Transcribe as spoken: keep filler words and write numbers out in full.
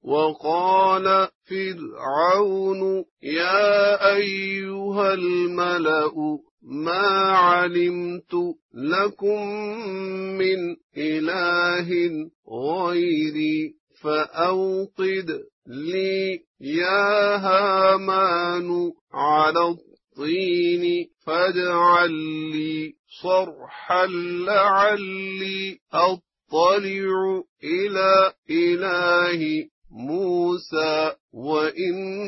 وقال فرعون يا أيها الملأ ما علمت لكم من إله غيري فأوقد لي يا هامان على الطين فاجعل لي صرحا لعلي أطلع إلى إله موسى وإن